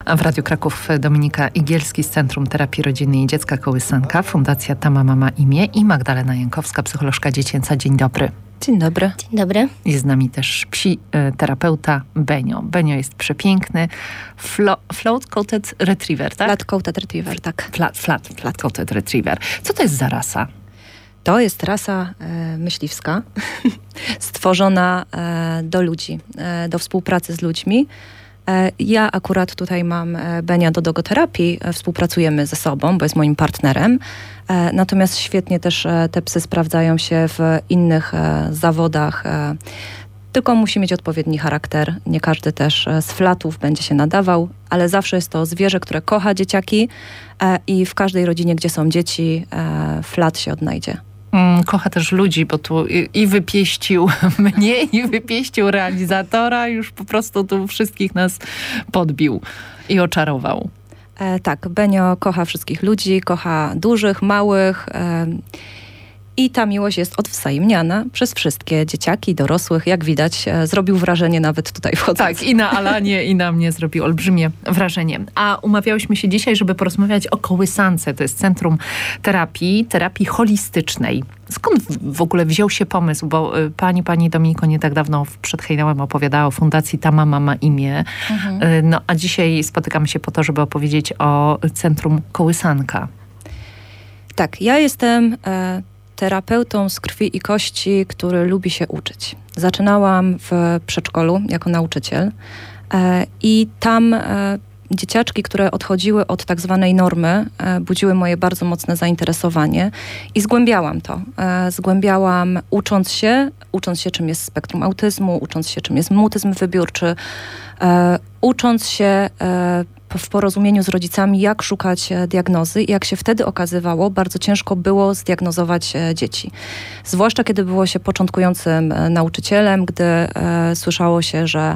A w Radiu Kraków Dominika Igielski z Centrum Terapii Rodziny i Dziecka Kołysanka, Fundacja Tama Mama Imię i Magdalena Jankowska, psycholożka dziecięca. Dzień dobry. Dzień dobry. Dzień dobry. Jest z nami też psi terapeuta Benio. Benio jest przepiękny. Flat-coated retriever, tak? Flat-coated retriever, tak. Flat-coated retriever. Co to jest za rasa? To jest rasa myśliwska, stworzona do ludzi, do współpracy z ludźmi. Ja akurat tutaj mam Benia do dogoterapii, współpracujemy ze sobą, bo jest moim partnerem. Natomiast świetnie też te psy sprawdzają się w innych zawodach. Tylko musi mieć odpowiedni charakter. Nie każdy też z flatów będzie się nadawał, ale zawsze jest to zwierzę, które kocha dzieciaki i w każdej rodzinie, gdzie są dzieci, flat się odnajdzie. Kocha też ludzi, bo tu i wypieścił mnie, i wypieścił realizatora. Już po prostu tu wszystkich nas podbił i oczarował. Tak, Benio kocha wszystkich ludzi, kocha dużych, małych i ta miłość jest odwzajemniana przez wszystkie dzieciaki, dorosłych. Jak widać, zrobił wrażenie nawet tutaj wchodząc. Tak, i na Alanie, i na mnie zrobił olbrzymie wrażenie. A umawiałyśmy się dzisiaj, żeby porozmawiać o kołysance. To jest Centrum Terapii Holistycznej. Skąd w ogóle wziął się pomysł? Bo pani Dominiko nie tak dawno przed hejnałem opowiadała o Fundacji Tama Mama Imię. No a dzisiaj spotykamy się po to, żeby opowiedzieć o Centrum Kołysanka. Tak, ja jestem terapeutą z krwi i kości, który lubi się uczyć. Zaczynałam w przedszkolu jako nauczyciel i tam dzieciaczki, które odchodziły od tak zwanej normy, budziły moje bardzo mocne zainteresowanie i zgłębiałam to. Zgłębiałam ucząc się czym jest spektrum autyzmu, ucząc się czym jest mutyzm wybiórczy, ucząc się w porozumieniu z rodzicami, jak szukać diagnozy i jak się wtedy okazywało, bardzo ciężko było zdiagnozować dzieci. Zwłaszcza kiedy było się początkującym nauczycielem, gdy słyszało się, że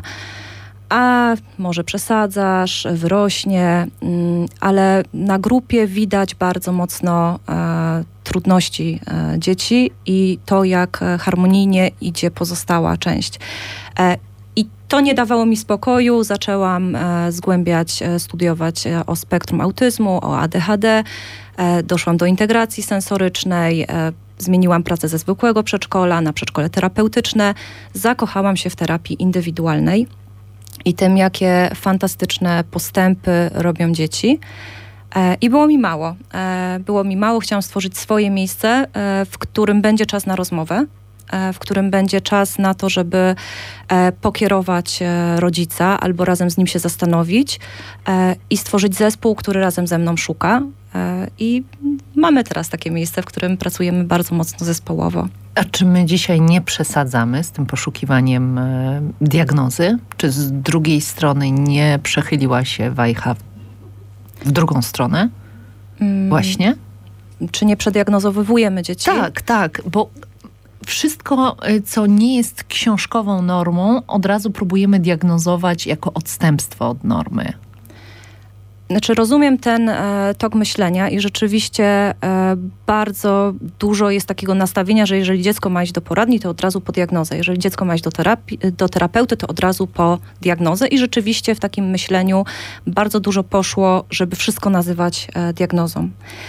może przesadzasz, wyrośnie, ale na grupie widać bardzo mocno trudności dzieci i to, jak harmonijnie idzie pozostała część. I to nie dawało mi spokoju. Zaczęłam zgłębiać, studiować o spektrum autyzmu, o ADHD. Doszłam do integracji sensorycznej. Zmieniłam pracę ze zwykłego przedszkola na przedszkole terapeutyczne. Zakochałam się w terapii indywidualnej i tym, jakie fantastyczne postępy robią dzieci. I było mi mało. Chciałam stworzyć swoje miejsce, w którym będzie czas na rozmowę, w którym będzie czas na to, żeby pokierować rodzica albo razem z nim się zastanowić i stworzyć zespół, który razem ze mną szuka. I mamy teraz takie miejsce, w którym pracujemy bardzo mocno zespołowo. A czy my dzisiaj nie przesadzamy z tym poszukiwaniem diagnozy? Czy z drugiej strony nie przechyliła się wajcha w drugą stronę? Właśnie? Czy nie przediagnozowujemy dzieci? Tak, bo wszystko, co nie jest książkową normą, od razu próbujemy diagnozować jako odstępstwo od normy. Znaczy rozumiem ten tok myślenia i rzeczywiście bardzo dużo jest takiego nastawienia, że jeżeli dziecko ma iść do poradni, to od razu po diagnozę. Jeżeli dziecko ma iść do terapeuty, to od razu po diagnozę. I rzeczywiście w takim myśleniu bardzo dużo poszło, żeby wszystko nazywać diagnozą.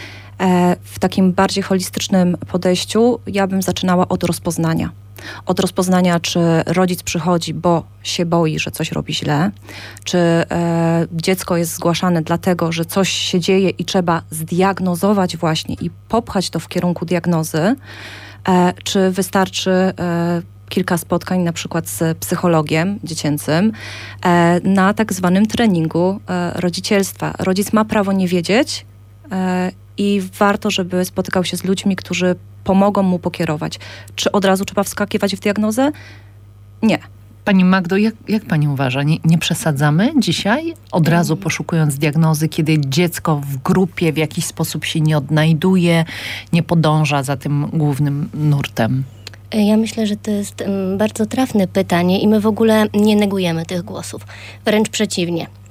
W takim bardziej holistycznym podejściu ja bym zaczynała od rozpoznania. Od rozpoznania, czy rodzic przychodzi, bo się boi, że coś robi źle, czy dziecko jest zgłaszane dlatego, że coś się dzieje i trzeba zdiagnozować właśnie i popchać to w kierunku diagnozy, czy wystarczy kilka spotkań na przykład z psychologiem dziecięcym na tak zwanym treningu rodzicielstwa. Rodzic ma prawo nie wiedzieć i warto, żeby spotykał się z ludźmi, którzy pomogą mu pokierować. Czy od razu trzeba wskakiwać w diagnozę? Nie. Pani Magdo, jak pani uważa? Nie przesadzamy dzisiaj? Od razu poszukując diagnozy, kiedy dziecko w grupie w jakiś sposób się nie odnajduje, nie podąża za tym głównym nurtem? Ja myślę, że to jest bardzo trafne pytanie i my w ogóle nie negujemy tych głosów. Wręcz przeciwnie.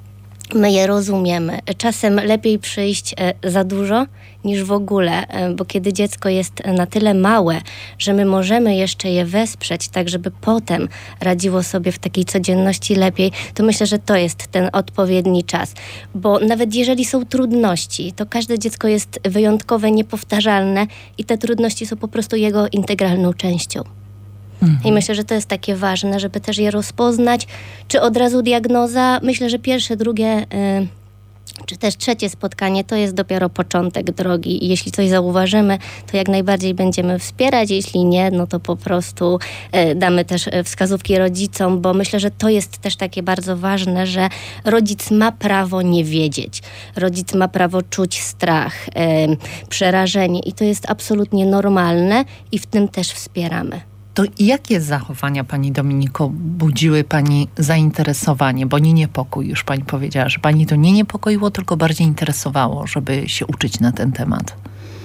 my je rozumiemy. Czasem lepiej przyjść za dużo niż w ogóle, bo kiedy dziecko jest na tyle małe, że my możemy jeszcze je wesprzeć, tak żeby potem radziło sobie w takiej codzienności lepiej, to myślę, że to jest ten odpowiedni czas. Bo nawet jeżeli są trudności, to każde dziecko jest wyjątkowe, niepowtarzalne i te trudności są po prostu jego integralną częścią. I myślę, że to jest takie ważne, żeby też je rozpoznać. Czy od razu diagnoza? Myślę, że pierwsze, drugie, czy też trzecie spotkanie to jest dopiero początek drogi. I jeśli coś zauważymy, to jak najbardziej będziemy wspierać. Jeśli nie, no to po prostu damy też wskazówki rodzicom, bo myślę, że to jest też takie bardzo ważne, że rodzic ma prawo nie wiedzieć. Rodzic ma prawo czuć strach, przerażenie i to jest absolutnie normalne i w tym też wspieramy. To jakie zachowania, pani Dominiko, budziły pani zainteresowanie, bo nie niepokój, już pani powiedziała, że pani to nie niepokoiło, tylko bardziej interesowało, żeby się uczyć na ten temat?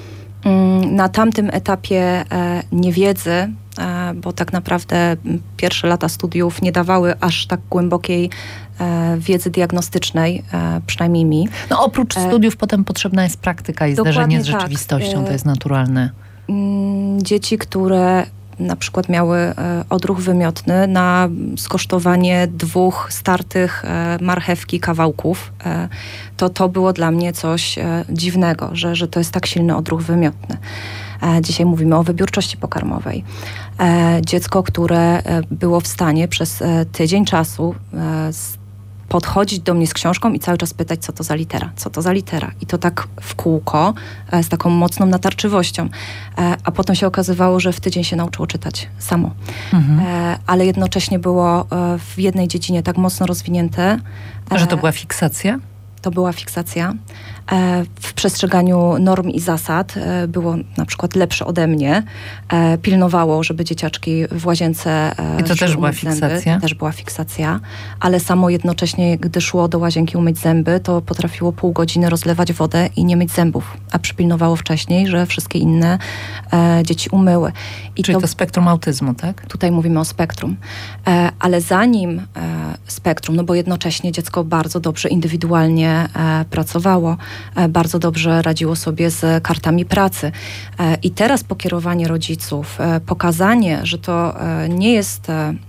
Na tamtym etapie niewiedzy, bo tak naprawdę pierwsze lata studiów nie dawały aż tak głębokiej wiedzy diagnostycznej, przynajmniej mi. No oprócz studiów potem potrzebna jest praktyka i zderzenie z rzeczywistością, tak. To jest naturalne. Dzieci, które na przykład miały odruch wymiotny na skosztowanie 2 startych marchewki kawałków, to było dla mnie coś dziwnego, że to jest tak silny odruch wymiotny. Dzisiaj mówimy o wybiórczości pokarmowej. Dziecko, które było w stanie przez tydzień czasu podchodzić do mnie z książką i cały czas pytać, co to za litera, co to za litera. I to tak w kółko, z taką mocną natarczywością. A potem się okazywało, że w tydzień się nauczyło czytać samo. Ale jednocześnie było w jednej dziedzinie tak mocno rozwinięte. Że to była fiksacja? To była fiksacja. W przestrzeganiu norm i zasad było na przykład lepsze ode mnie. Pilnowało, żeby dzieciaczki w łazience I to też była fiksacja? To też była fiksacja. Ale samo jednocześnie, gdy szło do łazienki umyć zęby, to potrafiło pół godziny rozlewać wodę i nie myć zębów. A przypilnowało wcześniej, że wszystkie inne dzieci umyły. Czyli to spektrum autyzmu, tak? Tutaj mówimy o spektrum. Ale zanim spektrum, no bo jednocześnie dziecko bardzo dobrze indywidualnie pracowało, bardzo dobrze radziło sobie z kartami pracy. I teraz pokierowanie rodziców, pokazanie, że to nie jest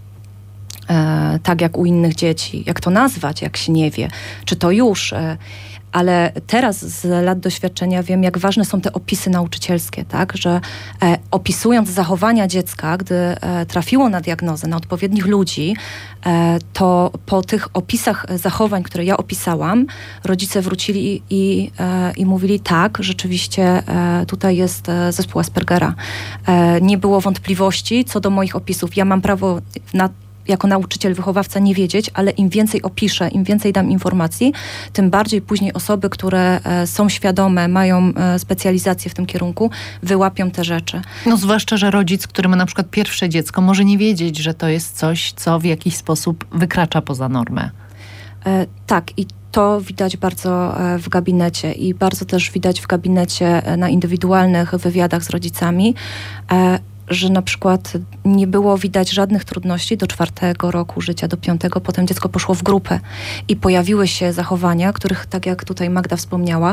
tak jak u innych dzieci, jak to nazwać, jak się nie wie, czy to już... Ale teraz z lat doświadczenia wiem, jak ważne są te opisy nauczycielskie, tak? Że opisując zachowania dziecka, gdy trafiło na diagnozę, na odpowiednich ludzi, to po tych opisach zachowań, które ja opisałam, rodzice wrócili i mówili, tak, rzeczywiście tutaj jest zespół Aspergera. Nie było wątpliwości co do moich opisów. Ja mam prawo jako nauczyciel, wychowawca nie wiedzieć, ale im więcej opiszę, im więcej dam informacji, tym bardziej później osoby, które są świadome, mają specjalizację w tym kierunku, wyłapią te rzeczy. No zwłaszcza, że rodzic, który ma na przykład pierwsze dziecko, może nie wiedzieć, że to jest coś, co w jakiś sposób wykracza poza normę. Tak, i to widać bardzo w gabinecie i bardzo też widać w gabinecie na indywidualnych wywiadach z rodzicami, że na przykład nie było widać żadnych trudności do 4. roku życia, do 5. Potem dziecko poszło w grupę i pojawiły się zachowania, których, tak jak tutaj Magda wspomniała,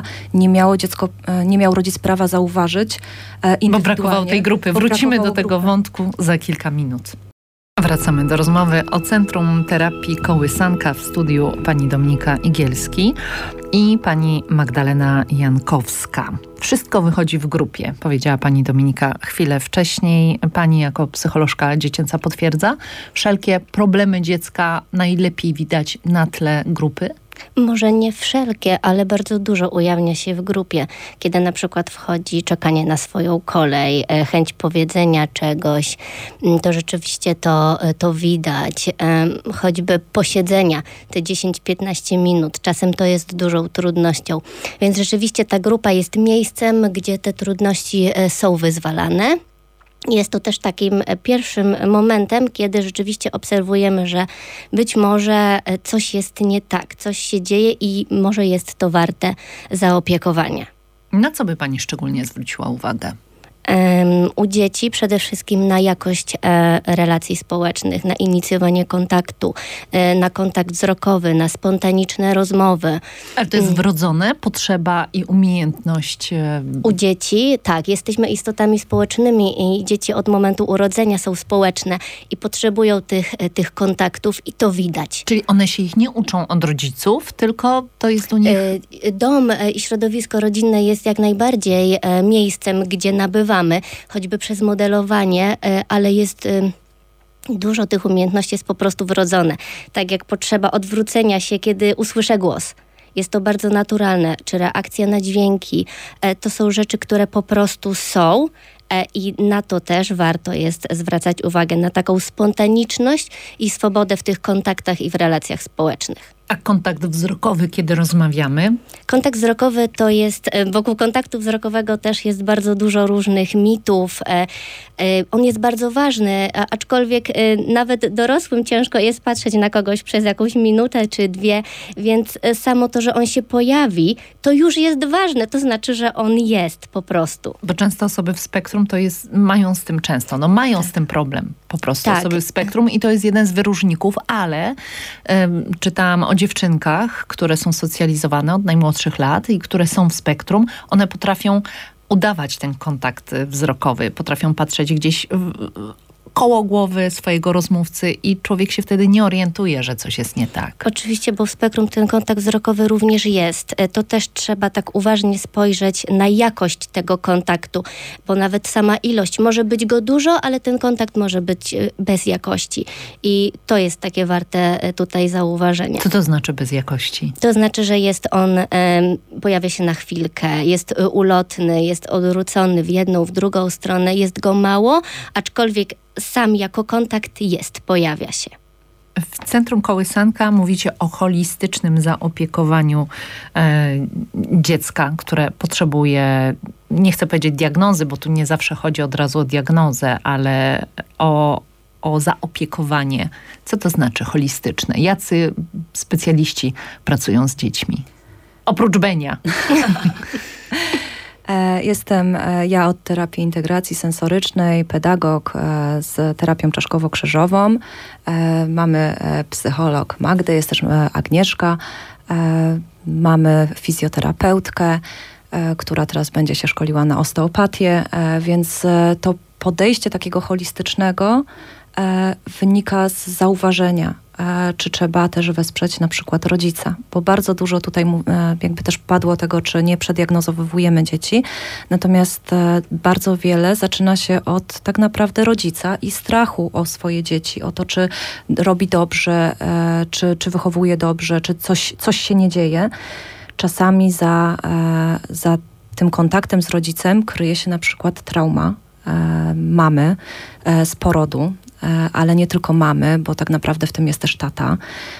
nie miał rodzic prawa zauważyć indywidualnie. Bo brakowało tej grupy. Wrócimy do tego wątku za kilka minut. Wracamy do rozmowy o Centrum Terapii Kołysanka, w studiu pani Dominika Igielski i pani Magdalena Jankowska. Wszystko wychodzi w grupie, powiedziała pani Dominika chwilę wcześniej. Pani jako psycholożka dziecięca potwierdza, wszelkie problemy dziecka najlepiej widać na tle grupy? Może nie wszelkie, ale bardzo dużo ujawnia się w grupie, kiedy na przykład wchodzi czekanie na swoją kolej, chęć powiedzenia czegoś, to rzeczywiście to widać. Choćby posiedzenia, te 10-15 minut, czasem to jest dużą trudnością. Więc rzeczywiście ta grupa jest miejscem, gdzie te trudności są wyzwalane. Jest to też takim pierwszym momentem, kiedy rzeczywiście obserwujemy, że być może coś jest nie tak, coś się dzieje i może jest to warte zaopiekowania. Na co by pani szczególnie zwróciła uwagę? U dzieci przede wszystkim na jakość relacji społecznych, na inicjowanie kontaktu, na kontakt wzrokowy, na spontaniczne rozmowy. Ale to jest wrodzone, potrzeba i umiejętność? U dzieci, tak, jesteśmy istotami społecznymi i dzieci od momentu urodzenia są społeczne i potrzebują tych kontaktów i to widać. Czyli one się ich nie uczą od rodziców, tylko to jest u nich... Dom i środowisko rodzinne jest jak najbardziej miejscem, gdzie nabywamy, choćby przez modelowanie, ale jest... Dużo tych umiejętności jest po prostu wrodzone. Tak jak potrzeba odwrócenia się, kiedy usłyszę głos. Jest to bardzo naturalne. Czy reakcja na dźwięki. To są rzeczy, które po prostu są i na to też warto jest zwracać uwagę. Na taką spontaniczność i swobodę w tych kontaktach i w relacjach społecznych. A kontakt wzrokowy, kiedy rozmawiamy? Kontakt wzrokowy to jest, wokół kontaktu wzrokowego też jest bardzo dużo różnych mitów. On jest bardzo ważny, aczkolwiek nawet dorosłym ciężko jest patrzeć na kogoś przez jakąś minutę czy dwie, więc samo to, że on się pojawi, to już jest ważne. To znaczy, że on jest po prostu. Bo często osoby w spektrum mają z tym często, mają z tym problem. Po prostu tak. Osoby w spektrum i to jest jeden z wyróżników, ale czytałam o dziewczynkach, które są socjalizowane od najmłodszych lat i które są w spektrum, one potrafią udawać ten kontakt wzrokowy, potrafią patrzeć gdzieś koło głowy swojego rozmówcy i człowiek się wtedy nie orientuje, że coś jest nie tak. Oczywiście, bo w spektrum ten kontakt wzrokowy również jest. To też trzeba tak uważnie spojrzeć na jakość tego kontaktu, bo nawet sama ilość może być go dużo, ale ten kontakt może być bez jakości. I to jest takie warte tutaj zauważenia. Co to znaczy bez jakości? To znaczy, że jest on, pojawia się na chwilkę, jest ulotny, jest odwrócony w jedną, w drugą stronę, jest go mało, aczkolwiek sam jako kontakt pojawia się. W Centrum Kołysanka mówicie o holistycznym zaopiekowaniu dziecka, które potrzebuje, nie chcę powiedzieć diagnozy, bo tu nie zawsze chodzi od razu o diagnozę, ale o zaopiekowanie. Co to znaczy holistyczne? Jacy specjaliści pracują z dziećmi? Oprócz Benia. Jestem ja od terapii integracji sensorycznej, pedagog z terapią czaszkowo-krzyżową. Mamy psycholog Magdę, jest też Agnieszka. Mamy fizjoterapeutkę, która teraz będzie się szkoliła na osteopatię, więc to podejście takiego holistycznego wynika z zauważenia, czy trzeba też wesprzeć na przykład rodzica, bo bardzo dużo tutaj jakby też padło tego, czy nie przeddiagnozowujemy dzieci, natomiast bardzo wiele zaczyna się od tak naprawdę rodzica i strachu o swoje dzieci, o to, czy robi dobrze, czy wychowuje dobrze, czy coś się nie dzieje. Czasami za tym kontaktem z rodzicem kryje się na przykład trauma mamy z porodu, ale nie tylko mamy, bo tak naprawdę w tym jest też tata.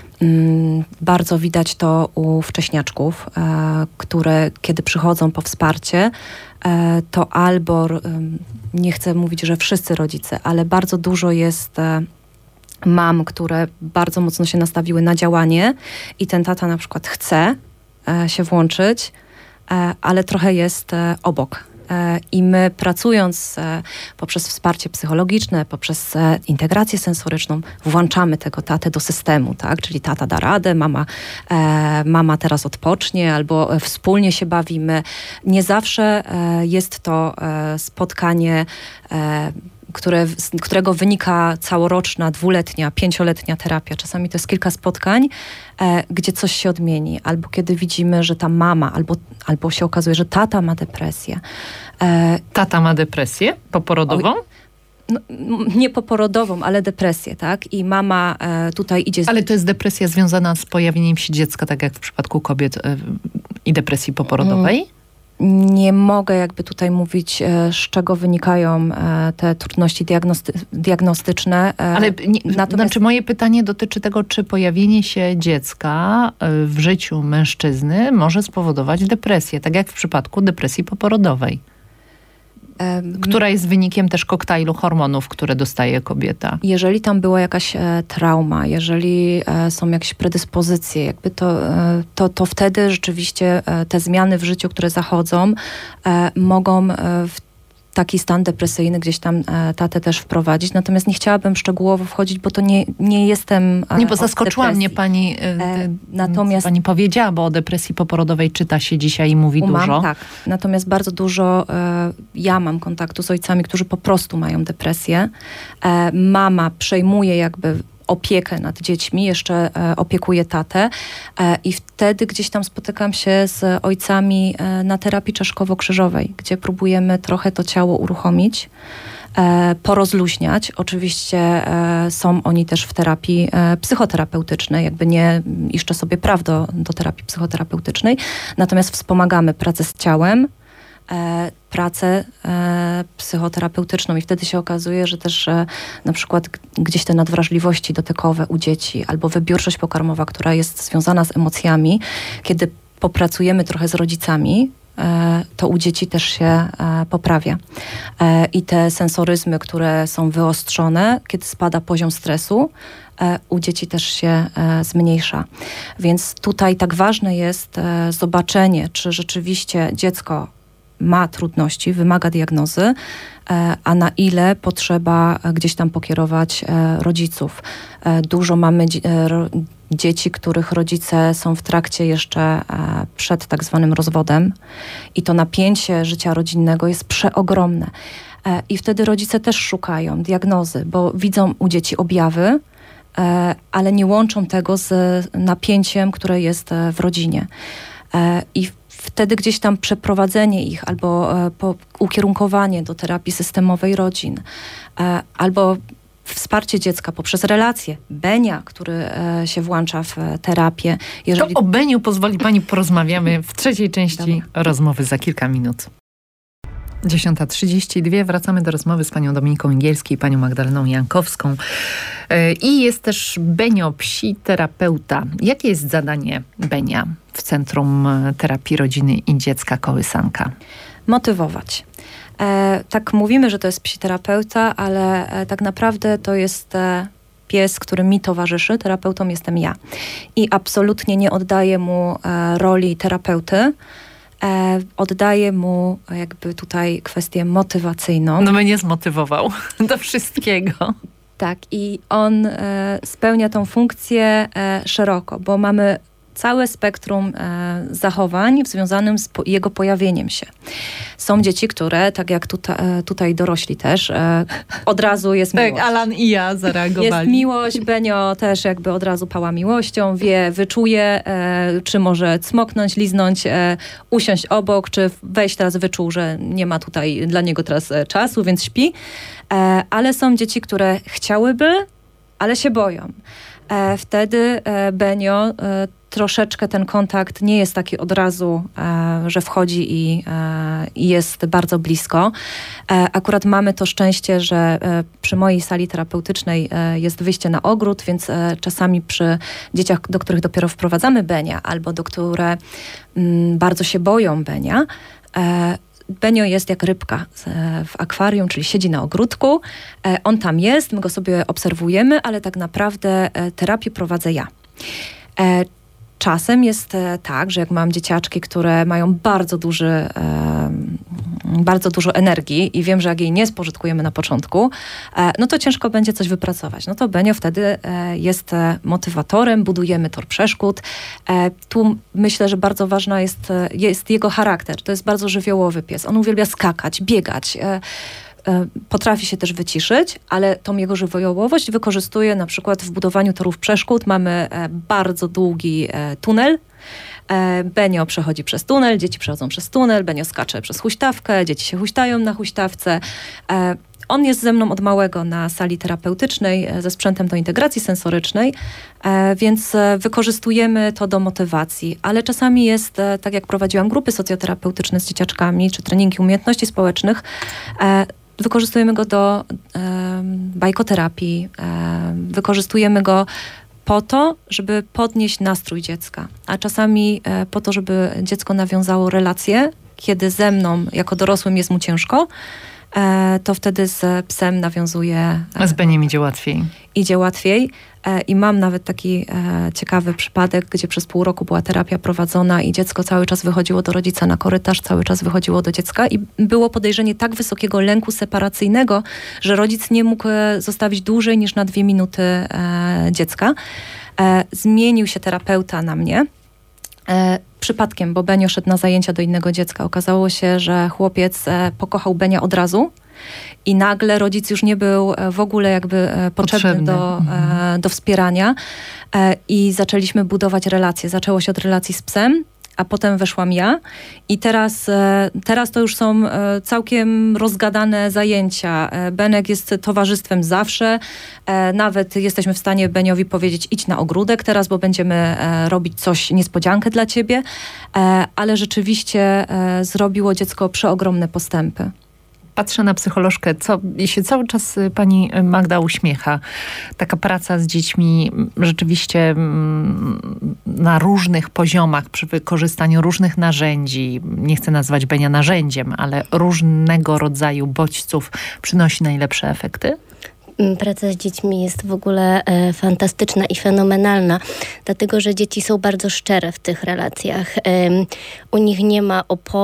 Bardzo widać to u wcześniaczków, które kiedy przychodzą po wsparcie, to albo, nie chcę mówić, że wszyscy rodzice, ale bardzo dużo jest mam, które bardzo mocno się nastawiły na działanie i ten tata na przykład chce się włączyć, ale trochę jest obok. I my pracując poprzez wsparcie psychologiczne, poprzez integrację sensoryczną, włączamy tego tatę do systemu, tak? Czyli tata da radę, mama teraz odpocznie albo wspólnie się bawimy. Nie zawsze jest to spotkanie, z którego wynika całoroczna, 2-letnia, 5-letnia terapia. Czasami to jest kilka spotkań, gdzie coś się odmieni. Albo kiedy widzimy, że ta mama, albo się okazuje, że tata ma depresję. Tata ma depresję poporodową? No, nie poporodową, ale depresję, tak? I mama tutaj idzie... Ale to jest depresja związana z pojawieniem się dziecka, tak jak w przypadku kobiet i depresji poporodowej? Nie mogę jakby tutaj mówić, z czego wynikają te trudności diagnostyczne. Ale znaczy moje pytanie dotyczy tego, czy pojawienie się dziecka w życiu mężczyzny może spowodować depresję, tak jak w przypadku depresji poporodowej. Która jest wynikiem też koktajlu hormonów, które dostaje kobieta. Jeżeli tam była jakaś trauma, jeżeli są jakieś predyspozycje, jakby to wtedy rzeczywiście te zmiany w życiu, które zachodzą, mogą taki stan depresyjny gdzieś tam tatę też wprowadzić. Natomiast nie chciałabym szczegółowo wchodzić, bo to nie jestem Nie, bo zaskoczyła mnie pani, natomiast pani powiedziała, bo o depresji poporodowej czyta się dzisiaj i mówi dużo. Tak, natomiast bardzo dużo ja mam kontaktu z ojcami, którzy po prostu mają depresję. Mama przejmuje jakby opiekę nad dziećmi, jeszcze opiekuje tatę i wtedy gdzieś tam spotykam się z ojcami na terapii czaszkowo-krzyżowej, gdzie próbujemy trochę to ciało uruchomić, porozluźniać. Oczywiście są oni też w terapii psychoterapeutycznej, jakby nie iszczę sobie praw do terapii psychoterapeutycznej, natomiast wspomagamy pracę z ciałem, pracę psychoterapeutyczną i wtedy się okazuje, że też na przykład gdzieś te nadwrażliwości dotykowe u dzieci albo wybiórczość pokarmowa, która jest związana z emocjami, kiedy popracujemy trochę z rodzicami, to u dzieci też się poprawia. I te sensoryzmy, które są wyostrzone, kiedy spada poziom stresu, u dzieci też się zmniejsza. Więc tutaj tak ważne jest zobaczenie, czy rzeczywiście dziecko ma trudności, wymaga diagnozy, a na ile potrzeba gdzieś tam pokierować rodziców. Dużo mamy dzieci, których rodzice są w trakcie jeszcze przed tak zwanym rozwodem i to napięcie życia rodzinnego jest przeogromne. I wtedy rodzice też szukają diagnozy, bo widzą u dzieci objawy, ale nie łączą tego z napięciem, które jest w rodzinie. I wtedy gdzieś tam przeprowadzenie ich albo ukierunkowanie do terapii systemowej rodzin, albo wsparcie dziecka poprzez relacje. Benia, który się włącza w terapię. To o Beniu pozwoli pani porozmawiamy w trzeciej części rozmowy za kilka minut. 10:32. Wracamy do rozmowy z panią Dominiką Ingielską i panią Magdaleną Jankowską. I jest też Benio, psi-terapeuta. Jakie jest zadanie Benia w Centrum Terapii Rodziny i Dziecka Kołysanka? Motywować. Tak mówimy, że to jest psi-terapeuta, ale tak naprawdę to jest pies, który mi towarzyszy. Terapeutą jestem ja. I absolutnie nie oddaję mu roli terapeuty. Oddaję mu jakby tutaj kwestię motywacyjną. No mnie zmotywował do wszystkiego. Tak, i on spełnia tą funkcję szeroko, bo mamy całe spektrum zachowań związanym z jego pojawieniem się. Są dzieci, które, tak jak tutaj dorośli też, od razu jest miłość. Tak, Alan i ja zareagowali. Jest miłość, Benio też jakby od razu pała miłością, wyczuje, czy może cmoknąć, liznąć, usiąść obok, czy wejść teraz wyczuł, że nie ma tutaj dla niego teraz czasu, więc śpi. Ale są dzieci, które chciałyby, ale się boją. Wtedy Benio troszeczkę ten kontakt nie jest taki od razu, że wchodzi i jest bardzo blisko. Akurat mamy to szczęście, że przy mojej sali terapeutycznej jest wyjście na ogród, więc czasami przy dzieciach, do których dopiero wprowadzamy Benia, albo do które bardzo się boją Benia, Benio jest jak rybka w akwarium, czyli siedzi na ogródku. On tam jest, my go sobie obserwujemy, ale tak naprawdę terapię prowadzę ja. Czasem jest tak, że jak mam dzieciaczki, które mają bardzo dużo energii i wiem, że jak jej nie spożytkujemy na początku, no to ciężko będzie coś wypracować. No to Benio wtedy jest motywatorem, budujemy tor przeszkód. Tu myślę, że bardzo ważna jest jego charakter. To jest bardzo żywiołowy pies. On uwielbia skakać, biegać. Potrafi się też wyciszyć, ale tą jego żywiołowość wykorzystuje na przykład w budowaniu torów przeszkód. Mamy bardzo długi tunel. Benio przechodzi przez tunel, dzieci przechodzą przez tunel, Benio skacze przez huśtawkę, dzieci się huśtają na huśtawce. On jest ze mną od małego na sali terapeutycznej ze sprzętem do integracji sensorycznej, więc wykorzystujemy to do motywacji, ale czasami jest, tak jak prowadziłam grupy socjoterapeutyczne z dzieciaczkami, czy treningi umiejętności społecznych, wykorzystujemy go do bajkoterapii, wykorzystujemy go po to, żeby podnieść nastrój dziecka, a czasami po to, żeby dziecko nawiązało relacje, kiedy ze mną jako dorosłym jest mu ciężko, to wtedy z psem nawiązuje... Z Beniem idzie łatwiej. Idzie łatwiej. I mam nawet taki ciekawy przypadek, gdzie przez pół roku była terapia prowadzona i dziecko cały czas wychodziło do rodzica na korytarz, cały czas wychodziło do dziecka i było podejrzenie tak wysokiego lęku separacyjnego, że rodzic nie mógł zostawić dłużej niż na 2 minuty dziecka. Zmienił się terapeuta na mnie. Przypadkiem, bo Benio szedł na zajęcia do innego dziecka. Okazało się, że chłopiec pokochał Benia od razu i nagle rodzic już nie był w ogóle jakby potrzebny do wspierania i zaczęliśmy budować relacje. Zaczęło się od relacji z psem, a potem weszłam ja i teraz to już są całkiem rozgadane zajęcia. Benek jest towarzystwem zawsze. Nawet jesteśmy w stanie Beniowi powiedzieć idź na ogródek teraz, bo będziemy robić coś, niespodziankę dla ciebie. Ale rzeczywiście zrobiło dziecko przeogromne postępy. Patrzę na psycholożkę, i się cały czas pani Magda uśmiecha. Taka praca z dziećmi rzeczywiście na różnych poziomach, przy wykorzystaniu różnych narzędzi, nie chcę nazwać Benia narzędziem, ale różnego rodzaju bodźców przynosi najlepsze efekty? Praca z dziećmi jest w ogóle fantastyczna i fenomenalna, dlatego że dzieci są bardzo szczere w tych relacjach. U nich nie ma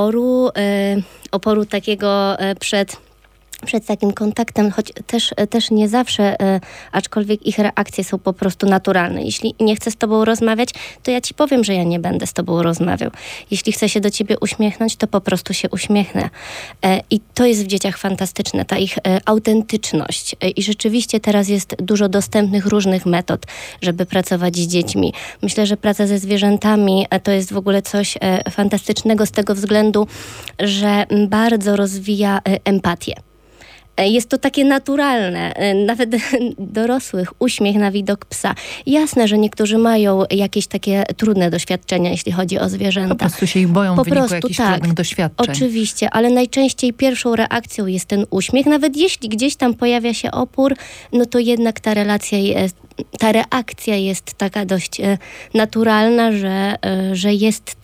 oporu takiego przed takim kontaktem, choć też nie zawsze, aczkolwiek ich reakcje są po prostu naturalne. Jeśli nie chcę z tobą rozmawiać, to ja ci powiem, że ja nie będę z tobą rozmawiał. Jeśli chcę się do ciebie uśmiechnąć, to po prostu się uśmiechnę. I to jest w dzieciach fantastyczne, ta ich autentyczność. I rzeczywiście teraz jest dużo dostępnych różnych metod, żeby pracować z dziećmi. Myślę, że praca ze zwierzętami to jest w ogóle coś fantastycznego z tego względu, że bardzo rozwija empatię. Jest to takie naturalne, nawet dorosłych, uśmiech na widok psa. Jasne, że niektórzy mają jakieś takie trudne doświadczenia, jeśli chodzi o zwierzęta. Po prostu się ich boją w wyniku jakichś trudnych doświadczeń. Oczywiście, ale najczęściej pierwszą reakcją jest ten uśmiech. Nawet jeśli gdzieś tam pojawia się opór, no to jednak ta reakcja jest taka dość naturalna, że jest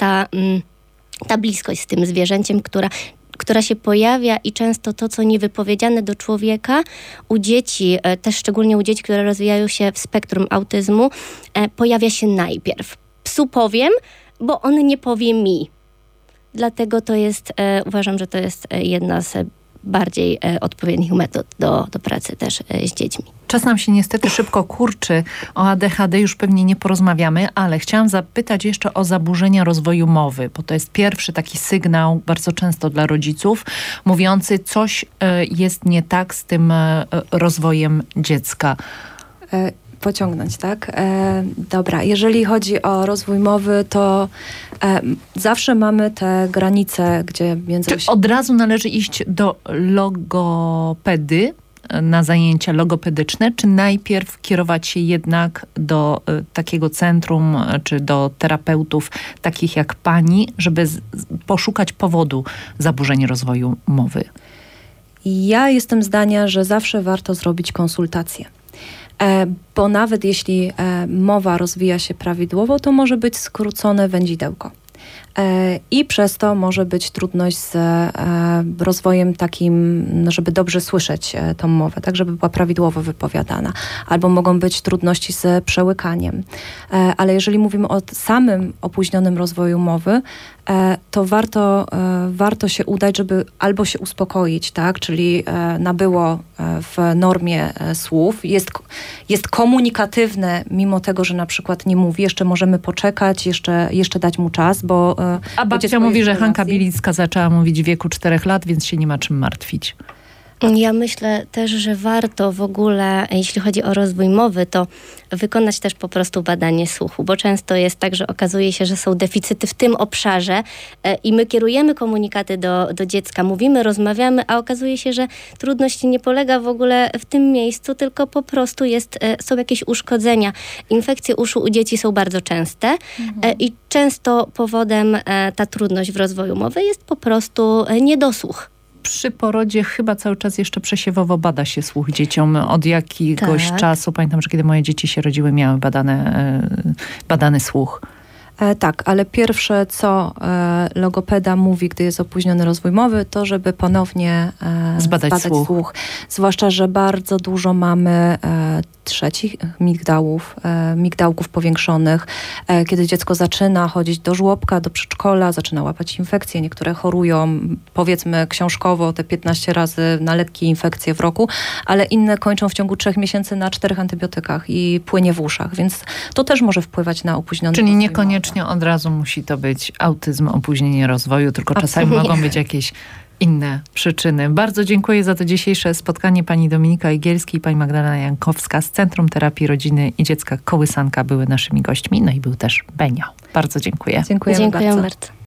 ta bliskość z tym zwierzęciem, która się pojawia i często to, co niewypowiedziane do człowieka, u dzieci, też szczególnie u dzieci, które rozwijają się w spektrum autyzmu, pojawia się najpierw. Psu powiem, bo on nie powie mi. Dlatego uważam, że to jest jedna z bardziej odpowiednich metod do pracy też z dziećmi. Czas nam się niestety szybko kurczy. O ADHD już pewnie nie porozmawiamy, ale chciałam zapytać jeszcze o zaburzenia rozwoju mowy, bo to jest pierwszy taki sygnał bardzo często dla rodziców, mówiący coś jest nie tak z tym rozwojem dziecka. Pociągnąć, tak? Dobra, jeżeli chodzi o rozwój mowy, to zawsze mamy te granice, gdzie między... Czy od razu należy iść do logopedy na zajęcia logopedyczne, czy najpierw kierować się jednak do takiego centrum, czy do terapeutów takich jak pani, żeby poszukać powodu zaburzeń rozwoju mowy? Ja jestem zdania, że zawsze warto zrobić konsultację. Bo nawet jeśli mowa rozwija się prawidłowo, to może być skrócone wędzidełko. I przez to może być trudność z rozwojem takim, żeby dobrze słyszeć tą mowę, tak żeby była prawidłowo wypowiadana. Albo mogą być trudności z przełykaniem. Ale jeżeli mówimy o samym opóźnionym rozwoju mowy, to warto się udać, żeby albo się uspokoić, tak, czyli nabyło w normie słów, jest komunikatywne, mimo tego, że na przykład nie mówi, jeszcze możemy poczekać, jeszcze dać mu czas, bo... A babcia mówi, że Hanka Bielicka zaczęła mówić w wieku 4 lat, więc się nie ma czym martwić. Ja myślę też, że warto w ogóle, jeśli chodzi o rozwój mowy, to wykonać też po prostu badanie słuchu, bo często jest tak, że okazuje się, że są deficyty w tym obszarze i my kierujemy komunikaty do dziecka, mówimy, rozmawiamy, a okazuje się, że trudność nie polega w ogóle w tym miejscu, tylko po prostu są jakieś uszkodzenia. Infekcje uszu u dzieci są bardzo częste i często powodem ta trudność w rozwoju mowy jest po prostu niedosłuch. Przy porodzie chyba cały czas jeszcze przesiewowo bada się słuch dzieciom od jakiegoś czasu. Pamiętam, że kiedy moje dzieci się rodziły, miały badany słuch. Tak, ale pierwsze, co logopeda mówi, gdy jest opóźniony rozwój mowy, to żeby ponownie zbadać słuch. Zwłaszcza, że bardzo dużo mamy trzecich migdałków powiększonych, kiedy dziecko zaczyna chodzić do żłobka, do przedszkola, zaczyna łapać infekcje, niektóre chorują, powiedzmy książkowo te 15 razy na lekkie infekcje w roku, ale inne kończą w ciągu 3 miesięcy na 4 antybiotykach i płynie w uszach, więc to też może wpływać na opóźniony Czyli rozwój niekoniecznie od razu musi to być autyzm, opóźnienie rozwoju, tylko czasami Absolutnie. mogą być jakieś inne przyczyny. Bardzo dziękuję za to dzisiejsze spotkanie. Pani Dominika Igielski i pani Magdalena Jankowska z Centrum Terapii Rodziny i Dziecka Kołysanka były naszymi gośćmi. No i był też Benio. Bardzo dziękuję. Dziękujemy Dziękuję bardzo. bardzo.